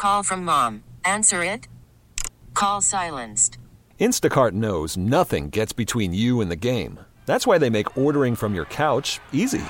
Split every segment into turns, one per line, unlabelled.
Call from mom. Answer it. Call silenced.
Instacart knows nothing gets between you and the game. That's why they make ordering from your couch easy.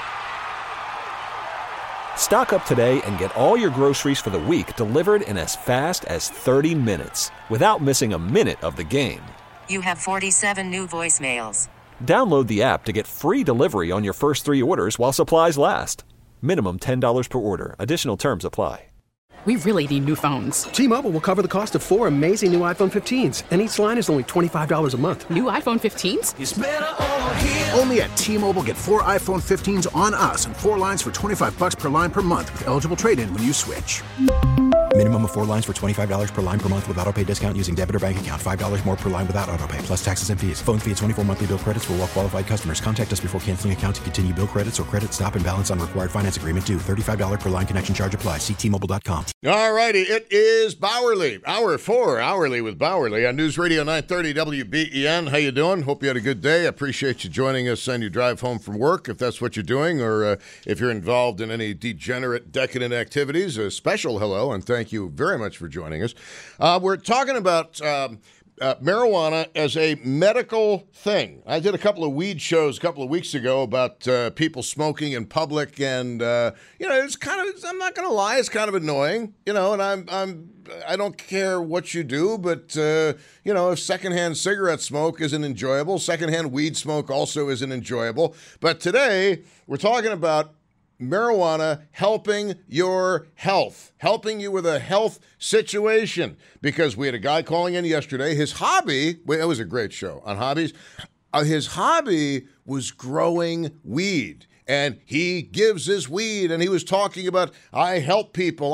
Stock up today and get all your groceries for the week delivered in as fast as 30 minutes without missing a minute of the game.
You have 47 new voicemails.
Download the app to get free delivery on your first 3 orders while supplies last. Minimum $10 per order. Additional terms apply.
We really need new phones.
T-Mobile will cover the cost of 4 amazing new iPhone 15s, and each line is only $25 a month.
New iPhone 15s?
It's better over here. Only at T-Mobile, get 4 iPhone 15s on us and 4 lines for $25 per line per month with eligible trade-in when you switch.
Minimum of 4 lines for $25 per line per month with autopay discount using debit or bank account. $5 more per line without autopay, plus taxes and fees. Phone fee at 24 monthly bill credits for well-qualified customers. Contact us before canceling account to continue bill credits or credit stop and balance on required finance agreement due. $35 per line connection charge applies. See T-Mobile.com.
All righty, it is Bowerly. Hour 4, Hourly with Bowerly on News Radio 930 WBEN. How you doing? Hope you had a good day. I appreciate you joining us on your drive home from work, if that's what you're doing, or if you're involved in any degenerate, decadent activities. A special hello, and thank you very much for joining us. We're talking about marijuana as a medical thing. I did a couple of weed shows a couple of weeks ago about people smoking in public, and it's kind of, I'm not going to lie, it's kind of annoying, and I don't care what you do, but if secondhand cigarette smoke isn't enjoyable, secondhand weed smoke also isn't enjoyable. But today we're talking about marijuana helping your health, helping you with a health situation, because we had a guy calling in yesterday. His hobby, it was a great show on hobbies. His hobby was growing weed, and he gives his weed, and he was talking about, I help people.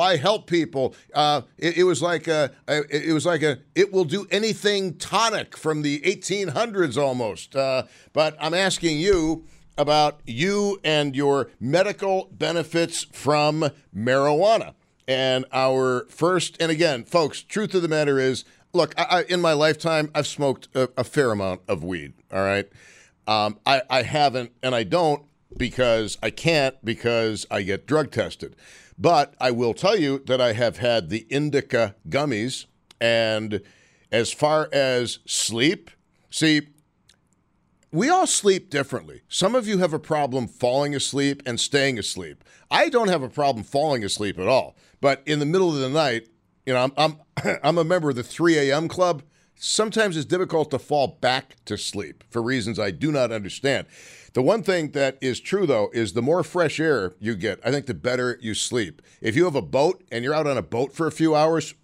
It was like a it will do anything tonic from the 1800s almost. But I'm asking you about you and your medical benefits from marijuana. And our first, and again, folks, truth of the matter is, look, I in my lifetime, I've smoked a fair amount of weed, all right? I haven't, and I don't because I can't, because I get drug tested. But I will tell you that I have had the indica gummies, and as far as sleep, see, we all sleep differently. Some of you have a problem falling asleep and staying asleep. I don't have a problem falling asleep at all. But in the middle of the night, I'm a member of the 3 a.m. club. Sometimes it's difficult to fall back to sleep for reasons I do not understand. The one thing that is true, though, is the more fresh air you get, I think the better you sleep. If you have a boat and you're out on a boat for a few hours,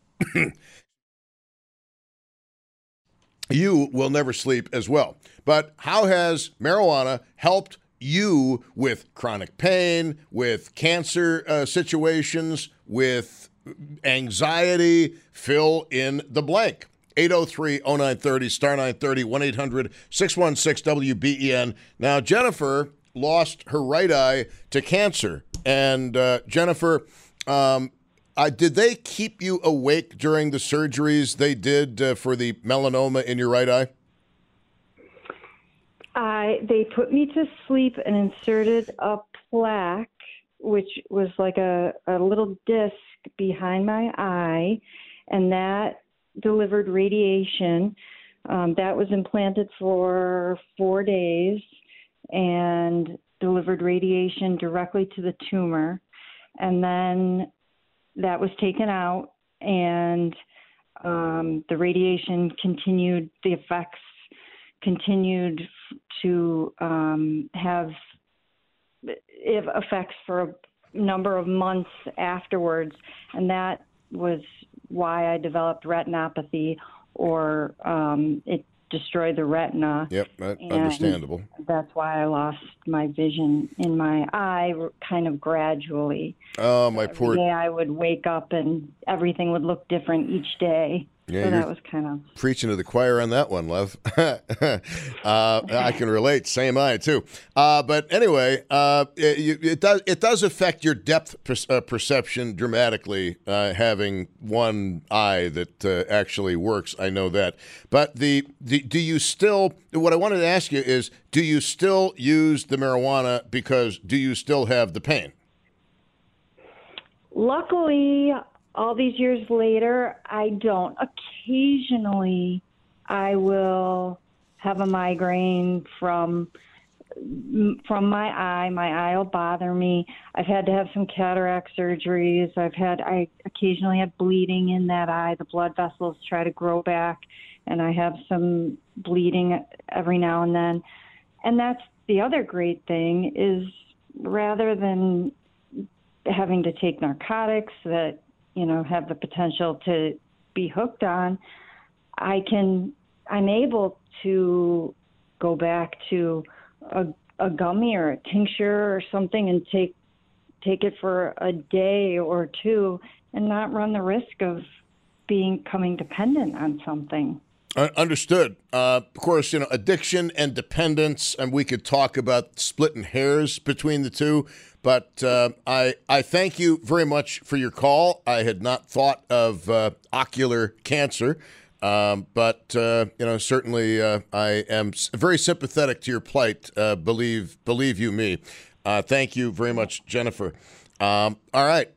you will never sleep as well. But how has marijuana helped you with chronic pain, with cancer situations, with anxiety? Fill in the blank. 803-0930, star 930, 1-800-616-WBEN. Now, Jennifer lost her right eye to cancer. And Jennifer, did they keep you awake during the surgeries they did for the melanoma in your right eye?
They put me to sleep and inserted a plaque, which was like a little disc behind my eye, and that delivered radiation. That was implanted for 4 days and delivered radiation directly to the tumor. And then that was taken out, and the radiation continued, the effects continued to have effects for a number of months afterwards. And that was why I developed retinopathy, or it destroyed the retina.
Yep, understandable.
That's why I lost my vision in my eye kind of gradually.
Oh, my poor...
Every day I would wake up and everything would look different each day.
Yeah,
so that was kind of...
preaching to the choir on that one, love. I can relate. Same eye, too. But anyway, it does affect your depth perception dramatically, having one eye that actually works. I know that. But do you still... What I wanted to ask you is, do you still use the marijuana because do you still have the pain?
Luckily, all these years later, I don't. Occasionally, I will have a migraine from my eye. My eye will bother me. I've had to have some cataract surgeries. I occasionally have bleeding in that eye. The blood vessels try to grow back, and I have some bleeding every now and then. And that's the other great thing is rather than having to take narcotics that, have the potential to be hooked on, I'm able to go back to a gummy or a tincture or something and take it for a day or two and not run the risk of becoming dependent on something.
Understood. Of course, addiction and dependence, and we could talk about splitting hairs between the two. But I thank you very much for your call. I had not thought of ocular cancer, but certainly I am very sympathetic to your plight. Believe you me. Thank you very much, Jennifer. All right.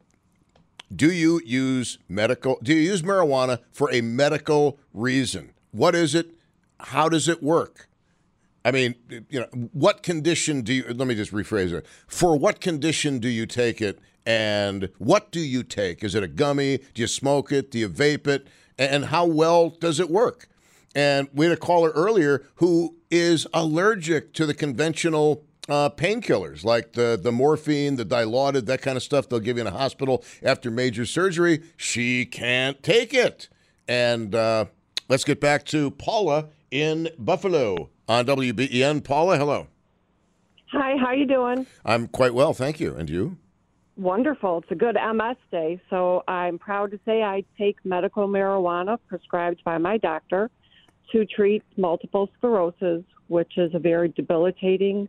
Do you use marijuana for a medical reason? What is it? How does it work? I mean, what condition let me just rephrase it. For what condition do you take it, and what do you take? Is it a gummy? Do you smoke it? Do you vape it? And how well does it work? And we had a caller earlier who is allergic to the conventional painkillers like the morphine, the Dilaudid, that kind of stuff they'll give you in a hospital after major surgery. She can't take it. And let's get back to Paula in Buffalo on WBEN. Paula, hello.
Hi, how you doing?
I'm quite well, thank you. And you?
Wonderful. It's a good MS day, so I'm proud to say I take medical marijuana prescribed by my doctor to treat multiple sclerosis, which is a very debilitating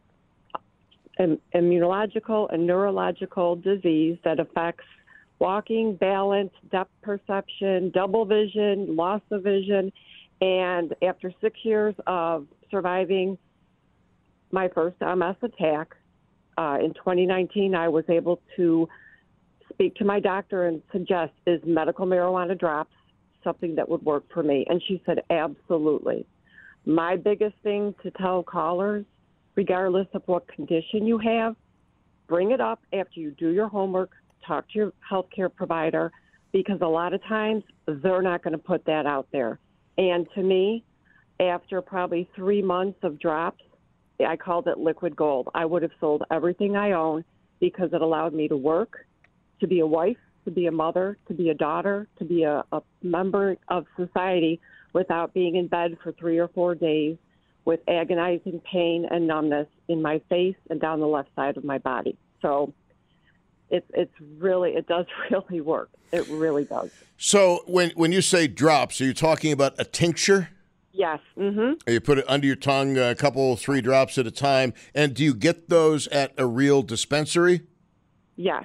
immunological and neurological disease that affects walking, balance, depth perception, double vision, loss of vision. And after 6 years of surviving my first MS attack, in 2019, I was able to speak to my doctor and suggest, is medical marijuana drops something that would work for me? And she said, absolutely. My biggest thing to tell callers, regardless of what condition you have, bring it up after you do your homework, talk to your healthcare provider, because a lot of times they're not going to put that out there. And to me, after probably 3 months of drops, I called it liquid gold. I would have sold everything I own because it allowed me to work, to be a wife, to be a mother, to be a daughter, to be a member of society without being in bed for 3 or 4 days with agonizing pain and numbness in my face and down the left side of my body. So it does really work. It really does.
So when you say drops, are you talking about a tincture?
Yes. Mm-hmm.
You put it under your tongue, a couple, 3 drops at a time. And do you get those at a real dispensary?
Yes.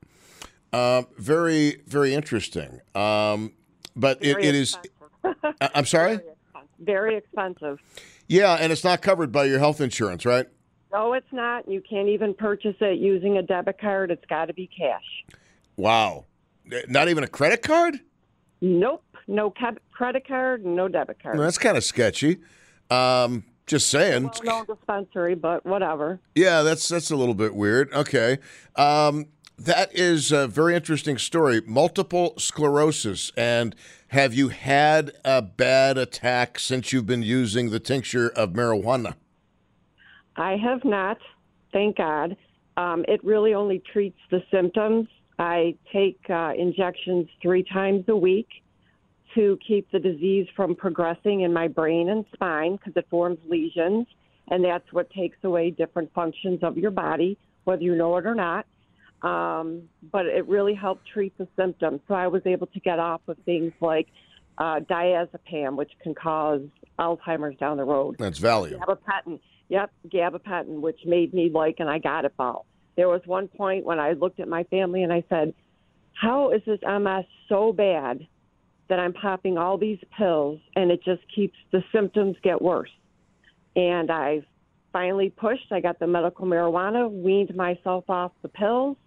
Very, very interesting. But it is. I'm sorry?
Very expensive.
Yeah, and it's not covered by your health insurance, right?
No, it's not. You can't even purchase it using a debit card. It's got to be cash.
Wow. Not even a credit card?
Nope. No credit card, no debit card.
Well, that's kind of sketchy. Just saying.
Well, no dispensary, but whatever.
Yeah, that's a little bit weird. Okay. That is a very interesting story. Multiple sclerosis. And have you had a bad attack since you've been using the tincture of marijuana?
I have not, thank God. It really only treats the symptoms. I take injections 3 times a week to keep the disease from progressing in my brain and spine because it forms lesions, and that's what takes away different functions of your body, whether you know it or not. But it really helped treat the symptoms. So I was able to get off of things like diazepam, which can cause Alzheimer's down the road.
That's Valium.
Gabapentin. Yep, gabapentin, which made me and I got it all. There was one point when I looked at my family and I said, how is this MS so bad that I'm popping all these pills and it just keeps the symptoms get worse? And I finally pushed. I got the medical marijuana, weaned myself off the pills,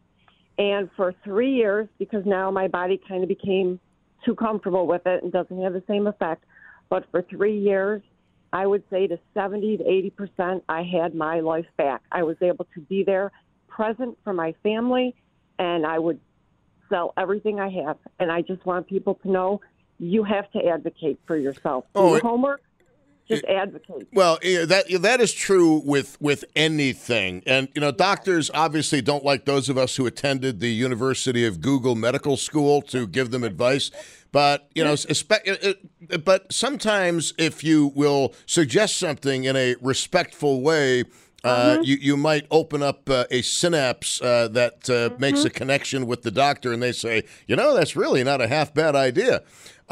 And for 3 years, because now my body kind of became too comfortable with it and doesn't have the same effect, but for 3 years, I would say to 70 to 80%, I had my life back. I was able to be there, present for my family, and I would sell everything I have. And I just want people to know you have to advocate for yourself. Do your homework. Just advocate.
Well, that is true with anything. And, doctors obviously don't like those of us who attended the University of Google Medical School to give them advice. But, but sometimes if you will suggest something in a respectful way, you might open up a synapse that makes a connection with the doctor, and they say, that's really not a half bad idea.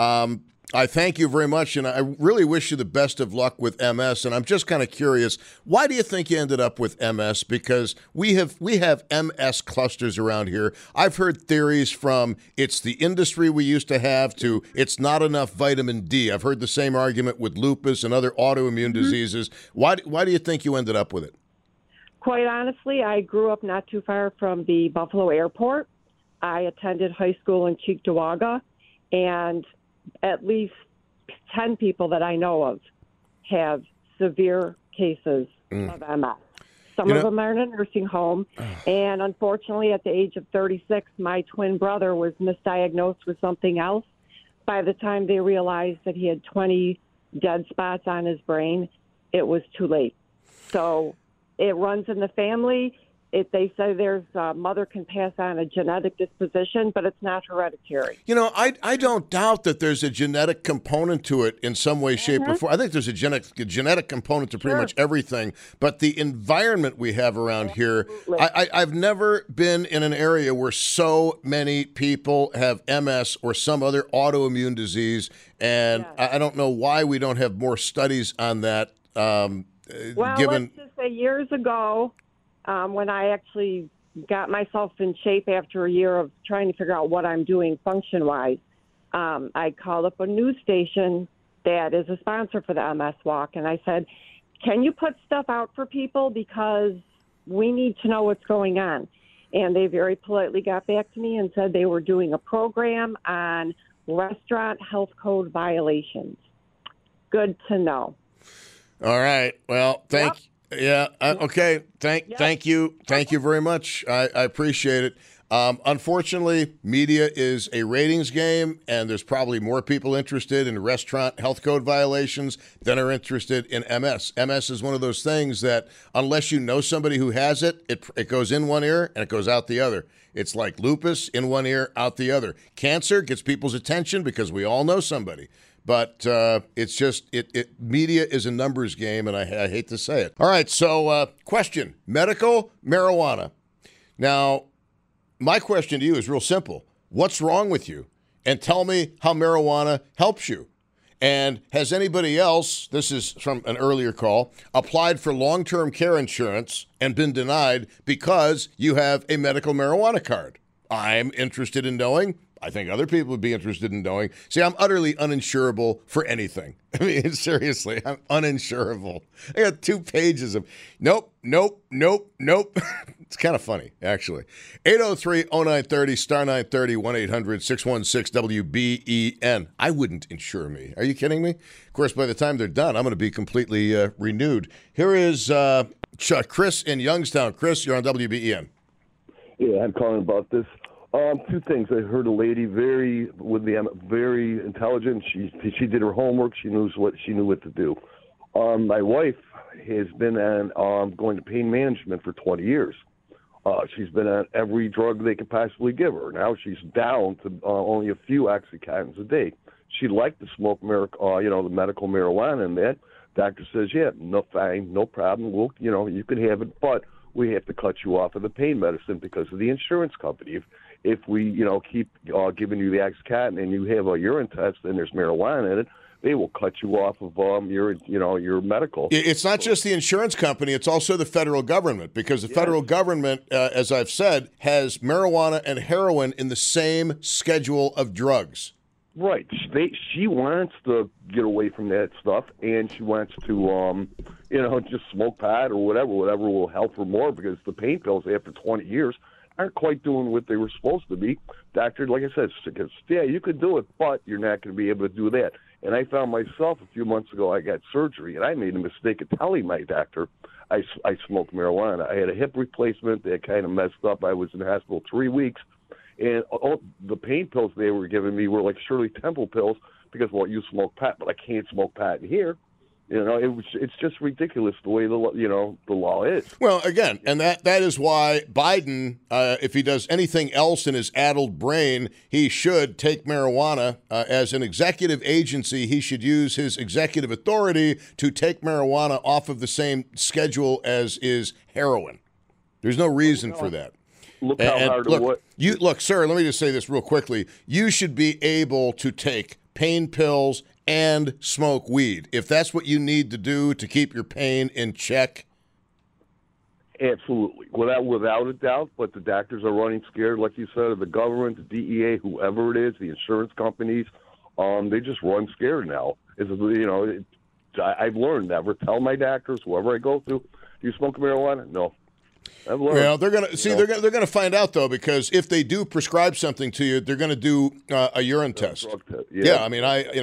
I thank you very much, and I really wish you the best of luck with MS. And I'm just kind of curious, why do you think you ended up with MS? Because we have MS clusters around here. I've heard theories from it's the industry we used to have to it's not enough vitamin D. I've heard the same argument with lupus and other autoimmune diseases. Why do you think you ended up with it?
Quite honestly, I grew up not too far from the Buffalo Airport. I attended high school in Cheektowaga, and at least 10 people that I know of have severe cases of MS. Some of them are in a nursing home. And unfortunately, at the age of 36, my twin brother was misdiagnosed with something else. By the time they realized that he had 20 dead spots on his brain, it was too late. So it runs in the family. They say there's mother can pass on a genetic disposition, but it's not hereditary.
I don't doubt that there's a genetic component to it in some way, shape, or form. I think there's a genetic component to pretty much everything. But the environment we have around here, I've never been in an area where so many people have MS or some other autoimmune disease, and I don't know why we don't have more studies on that.
Let's just say years ago, when I actually got myself in shape after a year of trying to figure out what I'm doing function-wise, I called up a news station that is a sponsor for the MS Walk, and I said, can you put stuff out for people because we need to know what's going on? And they very politely got back to me and said they were doing a program on restaurant health code violations. Good to know.
All right. Well, thank you. Yeah. Okay. Thank you. Thank you very much. I appreciate it. Unfortunately, media is a ratings game, and there's probably more people interested in restaurant health code violations than are interested in MS. MS is one of those things that unless you know somebody who has it, it goes in one ear and it goes out the other. It's like lupus, in one ear, out the other. Cancer gets people's attention because we all know somebody. But it's just media is a numbers game, and I hate to say it. All right, so question, medical marijuana. Now, my question to you is real simple. What's wrong with you? And tell me how marijuana helps you. And has anybody else, this is from an earlier call, applied for long-term care insurance and been denied because you have a medical marijuana card? I'm interested in knowing. I think other people would be interested in knowing. See, I'm utterly uninsurable for anything. I mean, seriously, I'm uninsurable. I got 2 pages of nope. It's kind of funny, actually. 803-0930, star 930, 1-800-616-WBEN. I wouldn't insure me. Are you kidding me? Of course, by the time they're done, I'm going to be completely renewed. Here is Chris in Youngstown. Chris, you're on WBEN.
Yeah, I'm calling about this. 2 things. I heard a lady very intelligent. She did her homework. She knew what to do. My wife has been on going to pain management for 20 years. She's been on every drug they could possibly give her. Now she's down to only a few Oxycontins a day. She'd like to smoke the medical marijuana, and that doctor says, yeah, no, fine, no problem. We'll, you can have it, but we have to cut you off of the pain medicine because of the insurance company. If we, keep giving you the Oxycontin and you have a urine test and there's marijuana in it, they will cut you off of your medical.
It's not just the insurance company; it's also the federal government, because the federal government, as I've said, has marijuana and heroin in the same schedule of drugs.
Right. She wants to get away from that stuff, and she wants to, just smoke pot or whatever will help her more, because the pain pills after 20 years. aren't quite doing what they were supposed to be. Doctor, like I said, yeah, you could do it, but you're not going to be able to do that. And I found myself a few months ago, I got surgery, and I made a mistake of telling my doctor I smoked marijuana. I had a hip replacement that kind of messed up. I was in the hospital 3 weeks, and all the pain pills they were giving me were like Shirley Temple pills because, well, you smoke pot, but I can't smoke pot in here. You know, it's just ridiculous the way the law is.
Well, again, and that is why Biden, if he does anything else in his addled brain, he should take marijuana as an executive agency. He should use his executive authority to take marijuana off of the same schedule as is heroin. There's no reason for that.
Look how hard
Look, sir, let me just say this real quickly. You should be able to take pain pills and smoke weed, if that's what you need to do to keep your pain in check.
Absolutely, without a doubt. But the doctors are running scared, like you said, of the government, the DEA, whoever it is, the insurance companies. They just run scared now. I've learned never tell my doctors, whoever I go through, do you smoke marijuana? No.
Well, they're gonna see. They're gonna find out though, because if they do prescribe something to you, they're gonna do a urine test. Yeah, I mean,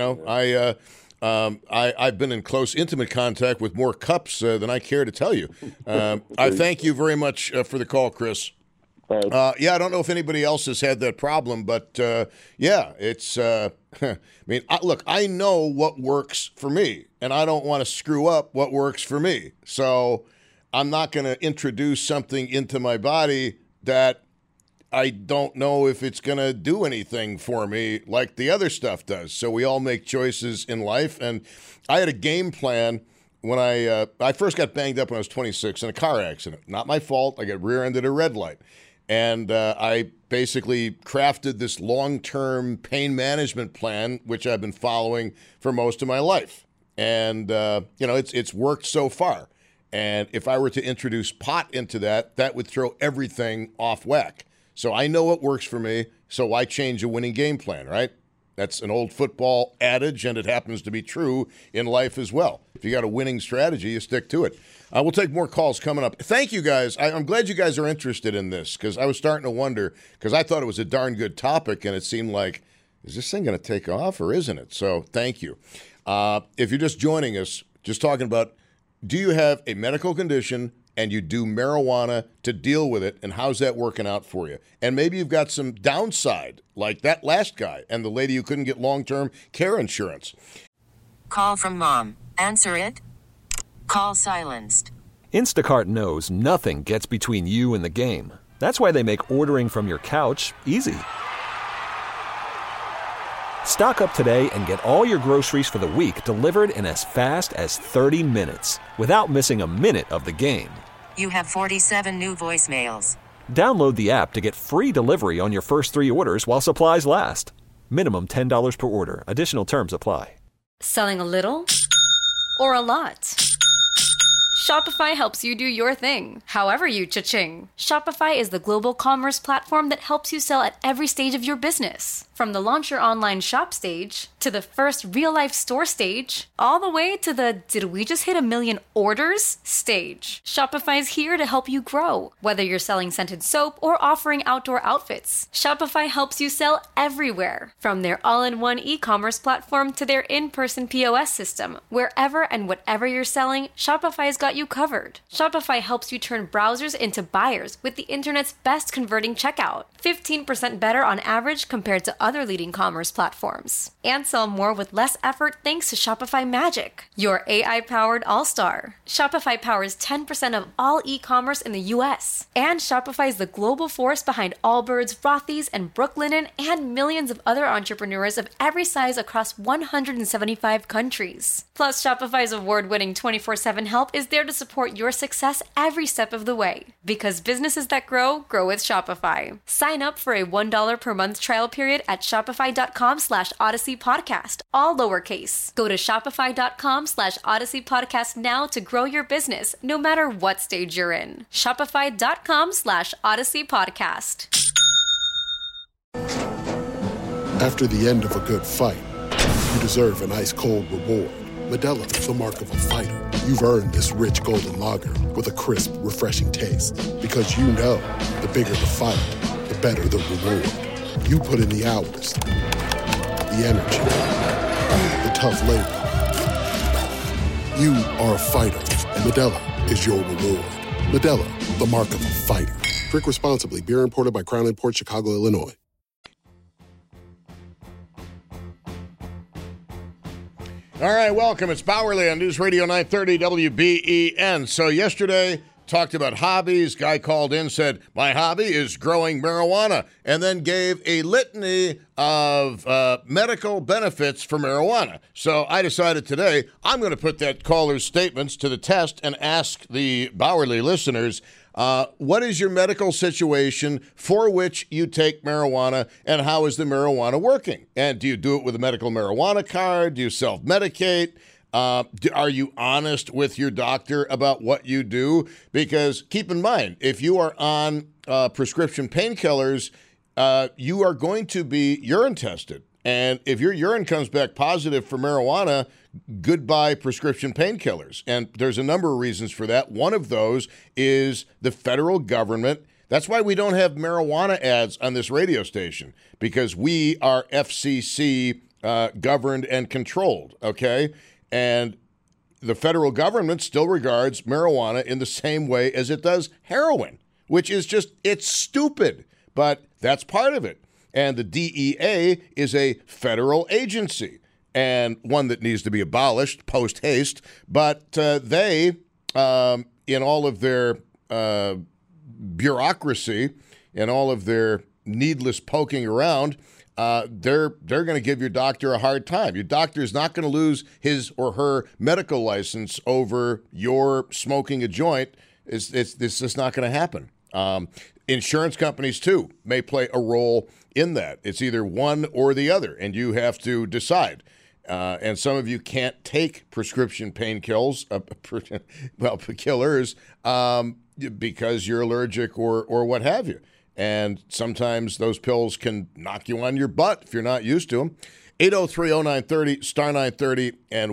I've been in close, intimate contact with more cups than I care to tell you. I thank you very much for the call, Chris. I don't know if anybody else has had that problem, but it's. I mean, look, I know what works for me, and I don't want to screw up what works for me. So I'm not going to introduce something into my body that I don't know if it's going to do anything for me like the other stuff does. So we all make choices in life. And I had a game plan when I first got banged up when I was 26 in a car accident. Not my fault. I got rear-ended at a red light. And I basically crafted this long-term pain management plan, which I've been following for most of my life. And, it's worked so far. And if I were to introduce pot into that would throw everything off whack. So I know what works for me, so why change a winning game plan, right? That's an old football adage, and it happens to be true in life as well. If you got a winning strategy, you stick to it. We'll take more calls coming up. Thank you, guys. I'm glad you guys are interested in this, because I was starting to wonder, because I thought it was a darn good topic, and it seemed like, is this thing going to take off or isn't it? So thank you. If you're just joining us, just talking about, do you have a medical condition and you do marijuana to deal with it, and how's that working out for you? And maybe you've got some downside, like that last guy and the lady who couldn't get long-term care insurance.
Call from mom. Answer it. Call silenced.
Instacart knows nothing gets between you and the game. That's why they make ordering from your couch easy. Stock up today and get all your groceries for the week delivered in as fast as 30 minutes without missing a minute of the game.
You have 47 new voicemails.
Download the app to get free delivery on your first 3 orders while supplies last. Minimum $10 per order. Additional terms apply.
Selling a little or a lot? Shopify helps you do your thing, however you cha-ching. Shopify is the global commerce platform that helps you sell at every stage of your business. From the launch your online shop stage, to the first real-life store stage, all the way to the did we just hit 1 million orders stage. Shopify's here to help you grow. Whether you're selling scented soap or offering outdoor outfits, Shopify helps you sell everywhere. From their all-in-one e-commerce platform to their in-person POS system, wherever and whatever you're selling, Shopify's got you covered. Shopify helps you turn browsers into buyers with the internet's best converting checkout. 15% better on average compared to other leading commerce platforms. And sell more with less effort thanks to Shopify Magic, your AI-powered all-star. Shopify powers 10% of all e-commerce in the U.S. And Shopify is the global force behind Allbirds, Rothy's, and Brooklinen, and millions of other entrepreneurs of every size across 175 countries. Plus, Shopify's award-winning 24/7 help is there to support your success every step of the way. Because businesses that grow, grow with Shopify. Sign up for a $1 per month trial period at shopify.com/Odyssey Podcast, all lowercase. Go to shopify.com/Odyssey Podcast now to grow your business, no matter what stage you're in. Shopify.com/Odyssey Podcast.
After the end of a good fight, you deserve an ice-cold reward. Modelo is the mark of a fighter. You've earned this rich golden lager with a crisp, refreshing taste. Because you know, the bigger the fight, the better the reward. You put in the hours, the energy, the tough labor. You are a fighter, and Modelo is your reward. Modelo, the mark of a fighter. Drink responsibly. Beer imported by Crown Imports, Chicago, Illinois.
All right, welcome. It's Bowerly on News Radio 930 WBEN. So yesterday, talked about hobbies. Guy called in, said, my hobby is growing marijuana, and then gave a litany of medical benefits for marijuana. So I decided today I'm going to put that caller's statements to the test and ask the Bowerly listeners, what is your medical situation for which you take marijuana, and how is the marijuana working? And do you do it with a medical marijuana card? Do you self-medicate? Are you honest with your doctor about what you do? Because keep in mind, if you are on prescription painkillers, you are going to be urine tested. And if your urine comes back positive for marijuana, goodbye prescription painkillers. And there's a number of reasons for that. One of those is the federal government. That's why we don't have marijuana ads on this radio station, because we are FCC governed and controlled, okay? And the federal government still regards marijuana in the same way as it does heroin, which is just, it's stupid, but that's part of it. And the DEA is a federal agency, and one that needs to be abolished post haste. But they, in all of their bureaucracy and all of their needless poking around, they're going to give your doctor a hard time. Your doctor is not going to lose his or her medical license over your smoking a joint. It's just not going to happen. Insurance companies, too, may play a role in that. It's either one or the other, and you have to decide. And some of you can't take prescription painkillers, because you're allergic or what have you. And sometimes those pills can knock you on your butt if you're not used to them. 803-0930, star 930, and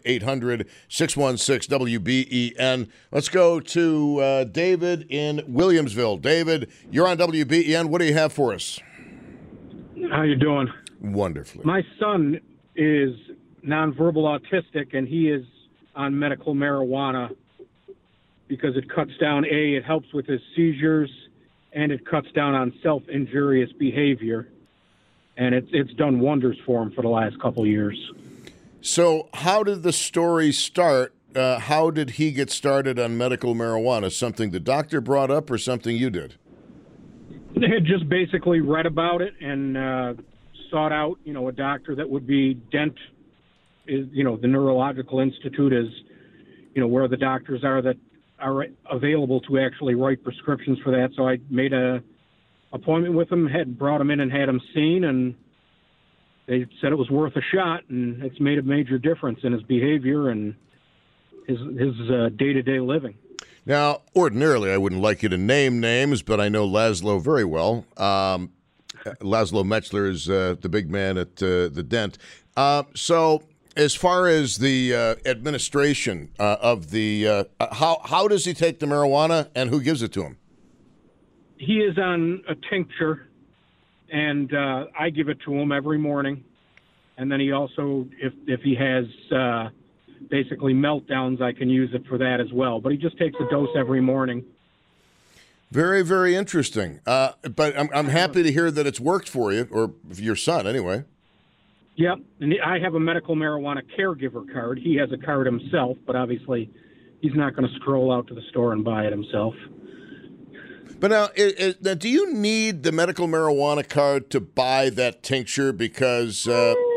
1-800-616-WBEN. Let's go to David in Williamsville. David, you're on WBEN. What do you have for us?
How you doing?
Wonderfully.
My son is nonverbal autistic, and he is on medical marijuana because it cuts down, it helps with his seizures, and it cuts down on self-injurious behavior. And it's done wonders for him for the last couple of years. So
how did the story start? How did he get started on medical marijuana? Something the doctor brought up or something you did?
They had just basically read about it and sought out, a doctor that would be Dent, the Neurological Institute is, where the doctors are that are available to actually write prescriptions for that. So I made a appointment with him, had brought him in and had him seen, and they said it was worth a shot, and it's made a major difference in his behavior and his day-to-day living.
Now, ordinarily, I wouldn't like you to name names, but I know Laszlo very well. Laszlo Metzler is the big man at the Dent. So as far as the administration of the how does he take the marijuana, and who gives it to him?
He is on a tincture, and I give it to him every morning. And then he also, if he has basically meltdowns, I can use it for that as well. But he just takes a dose every morning.
Very, very interesting. But I'm happy to hear that it's worked for you, or your son anyway.
Yep, and I have a medical marijuana caregiver card. He has a card himself, but obviously he's not going to stroll out to the store and buy it himself.
But now, do you need the medical marijuana card to buy that tincture? Because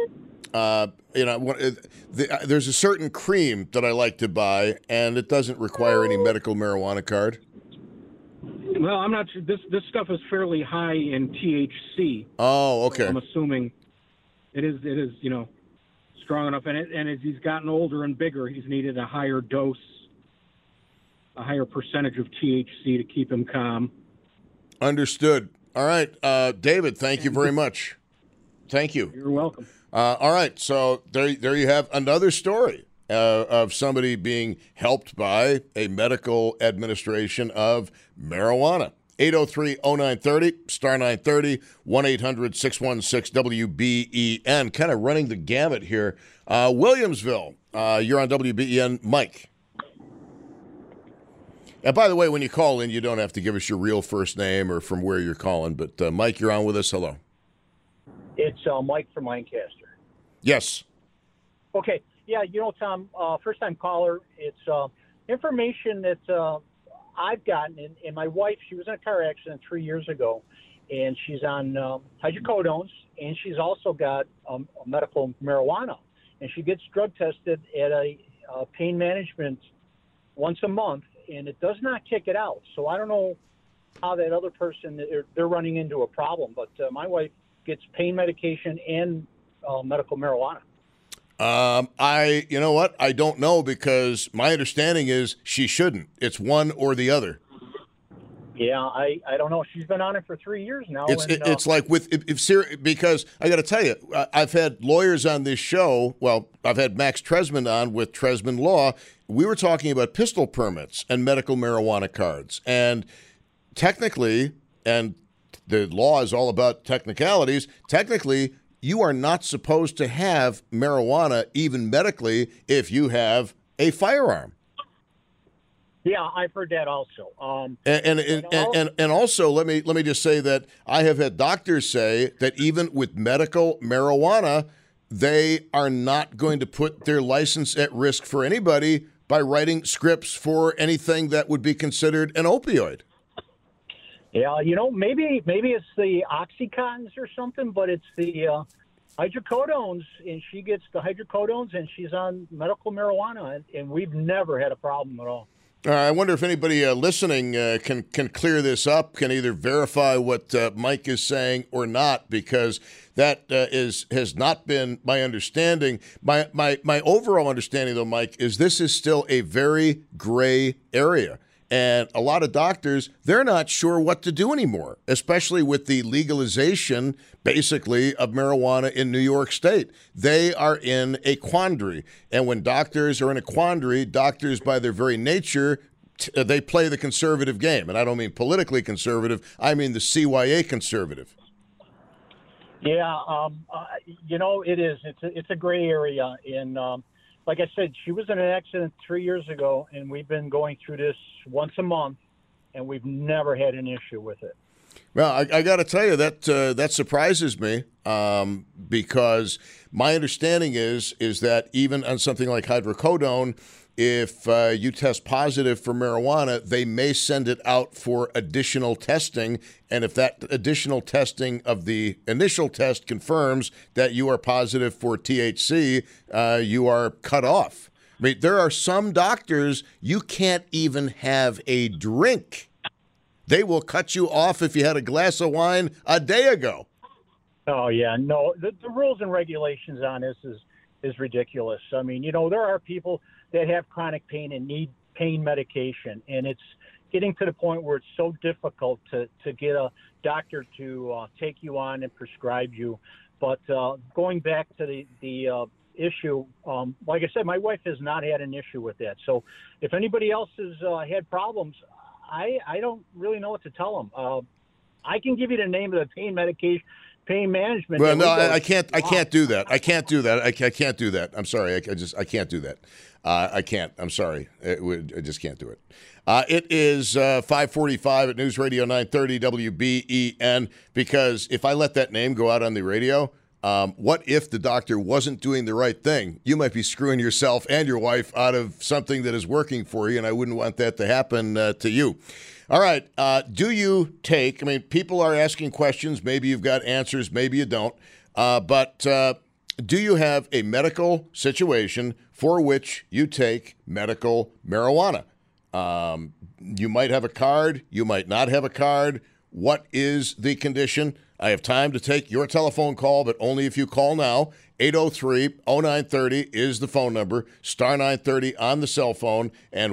there's a certain cream that I like to buy, and it doesn't require any medical marijuana card.
Well, I'm not sure. This stuff is fairly high in THC.
Oh, okay.
So I'm assuming it is strong enough. And as he's gotten older and bigger, he's needed a higher dose, a higher percentage of THC to keep him calm.
Understood. All right. David, thank you very much. Thank you.
You're welcome.
All right. So there you have another story of somebody being helped by a medical administration of marijuana. 803-0930, star 930, 1-800-616-WBEN. Kind of running the gamut here. Williamsville, you're on WBEN. Mike. And by the way, when you call in, you don't have to give us your real first name or from where you're calling. But, Mike, you're on with us. Hello.
It's Mike from Lancaster.
Yes.
Okay. Yeah, Tom, first-time caller. It's information that I've gotten, and my wife, she was in a car accident 3 years ago, and she's on hydrocodones, and she's also got medical marijuana. And she gets drug tested at a pain management once a month, and it does not kick it out. So I don't know how that other person, they're running into a problem, but my wife gets pain medication and medical marijuana.
You know what? I don't know, because my understanding is she shouldn't. It's one or the other.
Yeah, I don't know. She's been on it for 3 years now.
It's like because I got to tell you, I've had lawyers on this show. Well, I've had Max Tresman on with Tresman Law. We were talking about pistol permits and medical marijuana cards. And technically, and the law is all about technicalities, technically, you are not supposed to have marijuana, even medically, if you have a firearm.
Yeah, I've heard that also.
And also, let me just say that I have had doctors say that even with medical marijuana, they are not going to put their license at risk for anybody by writing scripts for anything that would be considered an opioid.
Yeah, maybe it's the Oxycontins or something, but it's the hydrocodones, and she gets the hydrocodones, and she's on medical marijuana, and we've never had a problem at all.
I wonder if anybody listening can clear this up, can either verify what Mike is saying or not, because that has not been my understanding. My overall understanding, though, Mike, is this is still a very gray area. And a lot of doctors, they're not sure what to do anymore, especially with the legalization, basically, of marijuana in New York State. They are in a quandary. And when doctors are in a quandary, doctors, by their very nature, they play the conservative game. And I don't mean politically conservative. I mean the CYA conservative.
Yeah, it is. It's a gray area. And like I said, she was in an accident 3 years ago, and we've been going through this once a month, and we've never had an issue with it.
Well, I got to tell you that surprises me, because my understanding is that even on something like hydrocodone, if you test positive for marijuana, they may send it out for additional testing. And if that additional testing of the initial test confirms that you are positive for THC, you are cut off. I mean, there are some doctors, you can't even have a drink. They will cut you off if you had a glass of wine a day ago.
Oh, yeah. No, the rules and regulations on this is ridiculous. I mean, there are people that have chronic pain and need pain medication, and it's getting to the point where it's so difficult to get a doctor to take you on and prescribe you. But going back to the issue, like I said, my wife has not had an issue with that. So if anybody else has had problems, I don't really know what to tell them. I can give you the name of the pain management.
Well, no, I can't do that. I can't do that. I can't do that. I'm sorry. I can't do that. I can't. I'm sorry. I just can't do it. It is 5:45 at News Radio 930 WBEN, because if I let that name go out on the radio, what if the doctor wasn't doing the right thing? You might be screwing yourself and your wife out of something that is working for you, and I wouldn't want that to happen to you. All right. Do you take, people are asking questions. Maybe you've got answers. Maybe you don't. But do you have a medical situation for which you take medical marijuana? You might have a card. You might not have a card. What is the condition? I have time to take your telephone call, but only if you call now. 803-0930 is the phone number, star 930 on the cell phone, and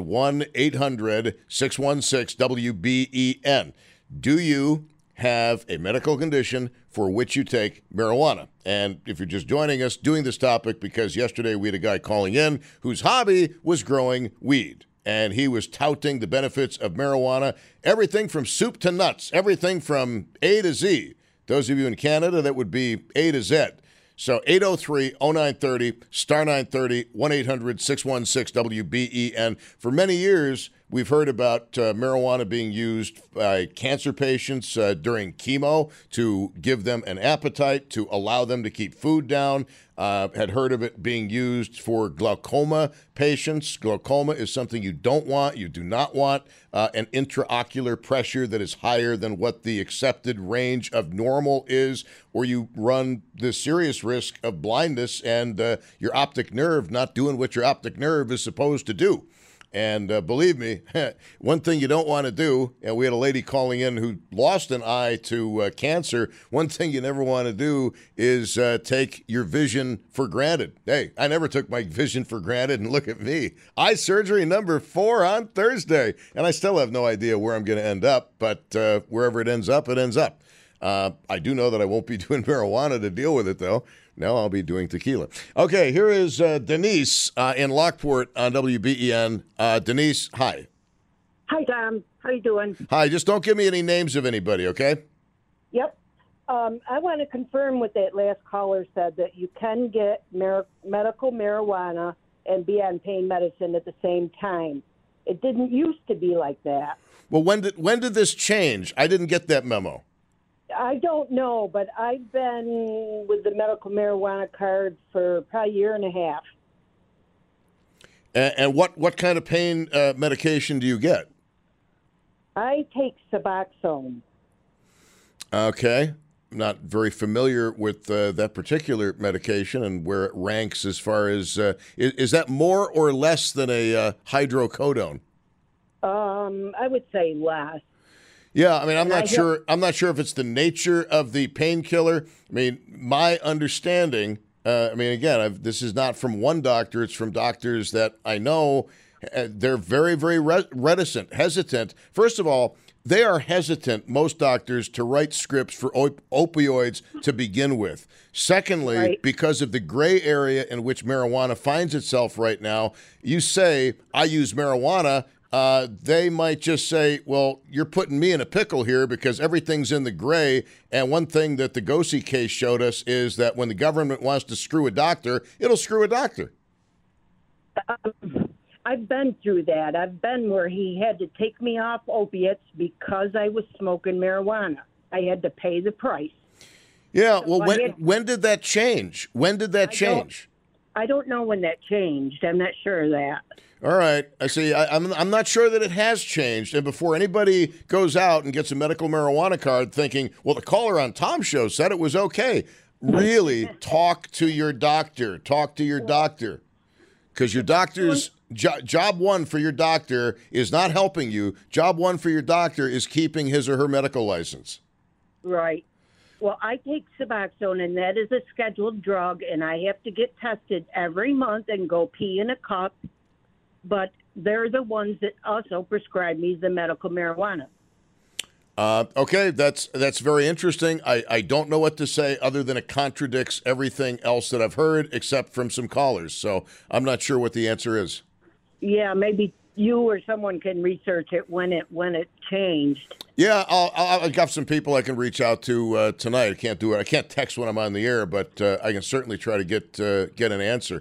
1-800-616-WBEN. Do you have a medical condition for which you take marijuana? And if you're just joining us, doing this topic because yesterday we had a guy calling in whose hobby was growing weed. And he was touting the benefits of marijuana, everything from soup to nuts, everything from A to Z. Those of you in Canada, that would be A to Z. So 803-0930, star 930, 1-800-616-WBEN. For many years, we've heard about marijuana being used by cancer patients during chemo to give them an appetite, to allow them to keep food down. Had heard of it being used for glaucoma patients. Glaucoma is something you don't want. You do not want an intraocular pressure that is higher than what the accepted range of normal is, or you run the serious risk of blindness and your optic nerve not doing what your optic nerve is supposed to do. And believe me, one thing you don't want to do, and we had a lady calling in who lost an eye to cancer, one thing you never want to do is take your vision for granted. Hey, I never took my vision for granted, and look at me. Eye surgery number 4 on Thursday, and I still have no idea where I'm going to end up, but wherever it ends up, it ends up. I do know that I won't be doing marijuana to deal with it, though. Now I'll be doing tequila. Okay, here is Denise in Lockport on WBEN. Denise, hi.
Hi, Tom. How you doing?
Hi, just don't give me any names of anybody, okay?
Yep. I want to confirm what that last caller said, that you can get medical marijuana and be on pain medicine at the same time. It didn't used to be like that.
Well, when did this change? I didn't get that memo.
I don't know, but I've been with the medical marijuana card for probably a year and a half.
And what kind of pain medication do you get?
I take Suboxone.
Okay. I'm not very familiar with that particular medication and where it ranks as far as, is that more or less than a hydrocodone?
I would say less.
Yeah, I mean, I'm not sure if it's the nature of the painkiller. I mean, my understanding, again, this is not from one doctor. It's from doctors that I know. They're very, very hesitant. First of all, they are hesitant, most doctors, to write scripts for opioids to begin with. Secondly, because of the gray area in which marijuana finds itself right now, you say, I use marijuana, they might just say, well, you're putting me in a pickle here because everything's in the gray. And one thing that the Gossi case showed us is that when the government wants to screw a doctor, it'll screw a doctor.
I've been through that. I've been where he had to take me off opiates because I was smoking marijuana. I had to pay the price.
Yeah, well, when did that change? When did that change?
I don't know when that changed. I'm not sure of that.
All right. I see. I'm not sure that it has changed. And before anybody goes out and gets a medical marijuana card thinking, well, the caller on Tom's show said it was okay, really talk to your doctor. Talk to your doctor. Because your doctor's job one for your doctor is not helping you. Job one for your doctor is keeping his or her medical license.
Right. Well, I take Suboxone, and that is a scheduled drug, and I have to get tested every month and go pee in a cup. But they're the ones that also prescribe me the medical marijuana.
Okay, that's very interesting. I don't know what to say other than it contradicts everything else that I've heard, except from some callers. So I'm not sure what the answer is.
Yeah, maybe you or someone can research it when it changed.
Yeah, I've got some people I can reach out to tonight. I can't do it. I can't text when I'm on the air, but I can certainly try to get an answer.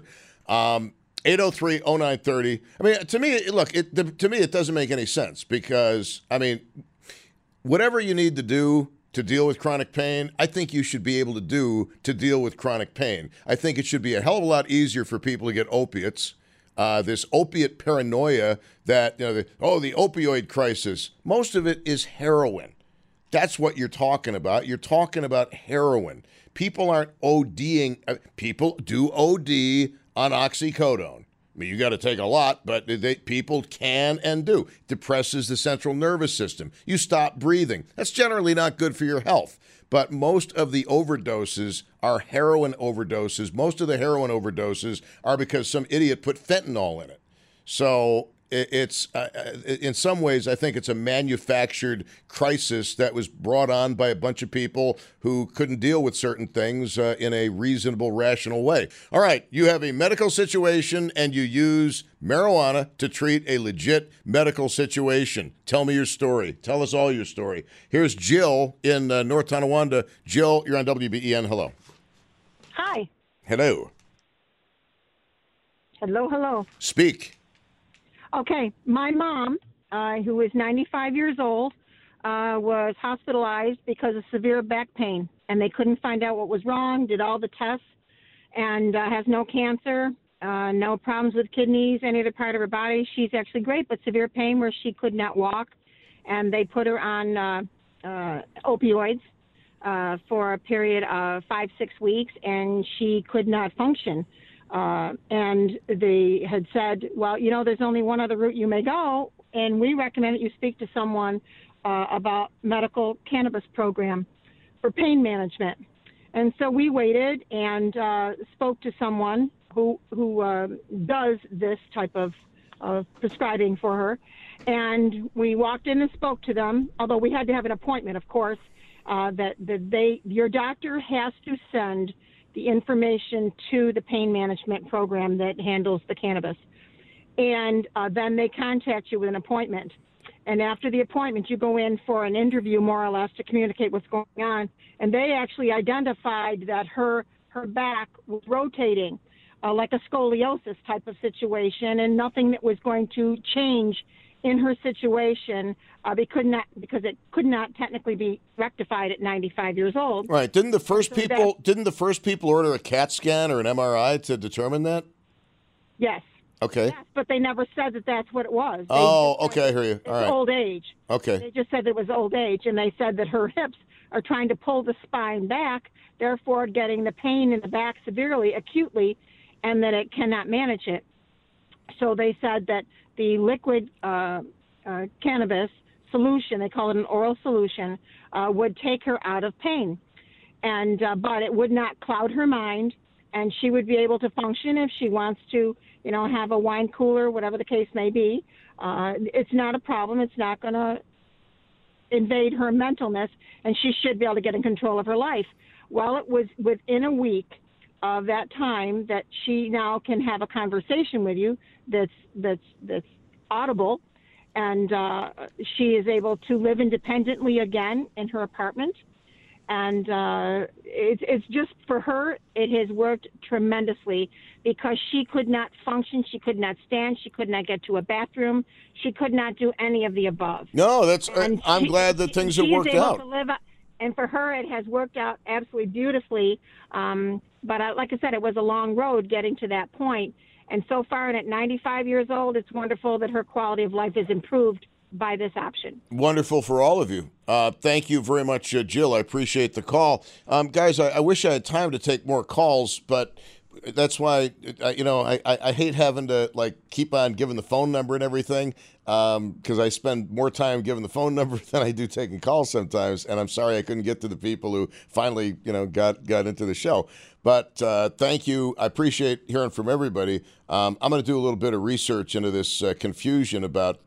803-0930. I mean, to me, look, to me, it doesn't make any sense because, I mean, whatever you need to do to deal with chronic pain, I think you should be able to do to deal with chronic pain. I think it should be a hell of a lot easier for people to get opiates. This opiate paranoia that, the opioid crisis, most of it is heroin. That's what you're talking about. You're talking about heroin. People aren't ODing. People do OD on oxycodone. I mean, you got to take a lot, but people can and do. Depresses the central nervous system. You stop breathing. That's generally not good for your health. But most of the overdoses are heroin overdoses. Most of the heroin overdoses are because some idiot put fentanyl in it. So it's in some ways, I think it's a manufactured crisis that was brought on by a bunch of people who couldn't deal with certain things in a reasonable, rational way. All right, you have a medical situation and you use marijuana to treat a legit medical situation. Tell me your story. Tell us all your story. Here's Jill in North Tonawanda. Jill, you're on WBEN. Hello.
Hi.
Hello.
Hello.
Speak.
Okay, my mom, who is 95 years old, was hospitalized because of severe back pain, and they couldn't find out what was wrong, did all the tests, and has no cancer, no problems with kidneys, any other part of her body. She's actually great, but severe pain where she could not walk, and they put her on opioids for a period of 5-6 weeks, and she could not function. And they had said, well, there's only one other route you may go, and we recommend that you speak to someone about medical cannabis program for pain management. And so we waited and spoke to someone who does this type of prescribing for her. And we walked in and spoke to them, although we had to have an appointment, of course, your doctor has to send the information to the pain management program that handles the cannabis. And then they contact you with an appointment. And after the appointment, you go in for an interview, more or less, to communicate what's going on. And they actually identified that her back was rotating, like a scoliosis type of situation, and nothing that was going to change in her situation because it could not technically be rectified at 95 years old.
Right. Didn't the first people order a CAT scan or an MRI to determine that?
Yes.
Okay.
Yes, but they never said that that's what it was.
Okay, I hear you. All right.
Old age.
Okay.
They just said it was old age, and they said that her hips are trying to pull the spine back, therefore getting the pain in the back severely, acutely, and that it cannot manage it. So they said that the liquid cannabis solution, they call it an oral solution, would take her out of pain. And but it would not cloud her mind, and she would be able to function if she wants to, have a wine cooler, whatever the case may be. It's not a problem. It's not going to invade her mentalness, and she should be able to get in control of her life. Well, it was within a week of that time that she now can have a conversation with you that's audible, and she is able to live independently again in her apartment. And it's just, for her, it has worked tremendously because she could not function, she could not stand, she could not get to a bathroom, she could not do any of the above.
No, I'm glad that things have worked out.
And for her, it has worked out absolutely beautifully. But like I said, it was a long road getting to that point. And so far, and at 95 years old, it's wonderful that her quality of life is improved by this option.
Wonderful for all of you. Thank you very much, Jill. I appreciate the call. Guys, I wish I had time to take more calls, but that's why, I hate having to keep on giving the phone number and everything, because I spend more time giving the phone number than I do taking calls sometimes. And I'm sorry I couldn't get to the people who finally, got into the show. But thank you. I appreciate hearing from everybody. I'm going to do a little bit of research into this confusion about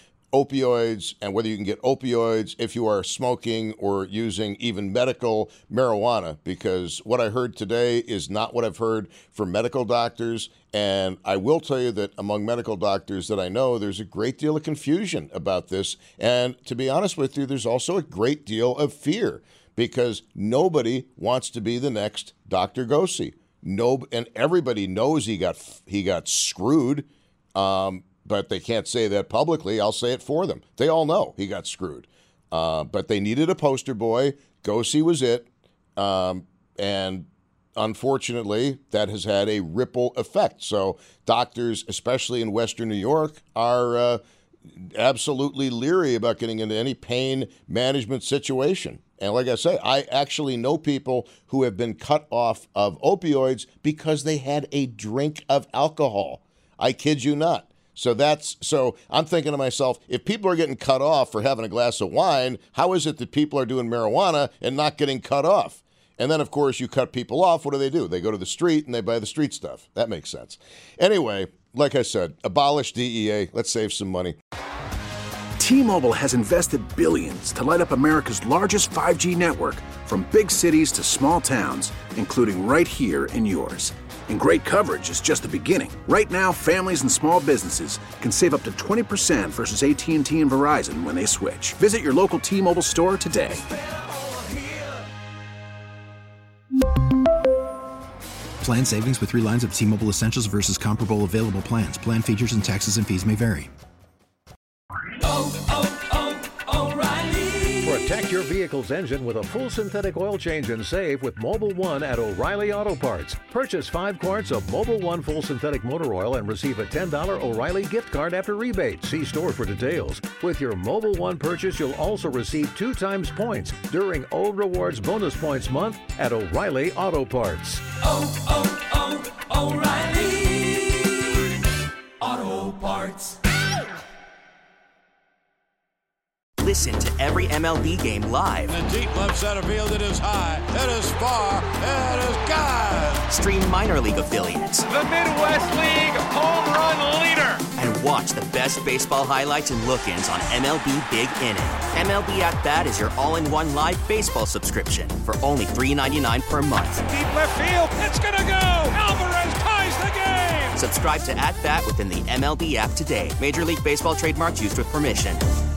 opioids and whether you can get opioids if you are smoking or using even medical marijuana, because what I heard today is not what I've heard from medical doctors. And I will tell you that among medical doctors that I know, there's a great deal of confusion about this. And to be honest with you, there's also a great deal of fear because nobody wants to be the next Dr. Gosey. And everybody knows he got screwed. But they can't say that publicly. I'll say it for them. They all know he got screwed. But they needed a poster boy. Gosey was it. And unfortunately, that has had a ripple effect. So doctors, especially in Western New York, are absolutely leery about getting into any pain management situation. And like I say, I actually know people who have been cut off of opioids because they had a drink of alcohol. I kid you not. So I'm thinking to myself, if people are getting cut off for having a glass of wine, how is it that people are doing marijuana and not getting cut off? And then, of course, you cut people off. What do? They go to the street and they buy the street stuff. That makes sense. Anyway, like I said, abolish DEA. Let's save some money.
T-Mobile has invested billions to light up America's largest 5G network, from big cities to small towns, including right here in yours. And great coverage is just the beginning. Right now, families and small businesses can save up to 20% versus AT&T and Verizon when they switch. Visit your local T-Mobile store today.
Plan savings with 3 lines of T-Mobile Essentials versus comparable available plans. Plan features and taxes and fees may vary.
Protect your vehicle's engine with a full synthetic oil change and save with Mobil 1 at O'Reilly Auto Parts. Purchase 5 quarts of Mobil 1 full synthetic motor oil and receive a $10 O'Reilly gift card after rebate. See store for details. With your Mobil 1 purchase, you'll also receive 2 times points during O Rewards Bonus Points Month at O'Reilly Auto Parts.
O'Reilly Auto Parts.
Listen to every MLB game live.
In the deep left center field, it is high, it is far, it is gone.
Stream minor league affiliates.
The Midwest League home run leader.
And watch the best baseball highlights and look-ins on MLB Big Inning. MLB At Bat is your all-in-one live baseball subscription for only $3.99 per month.
Deep left field, it's gonna go. Alvarez ties the game.
Subscribe to At Bat within the MLB app today. Major League Baseball trademarks used with permission.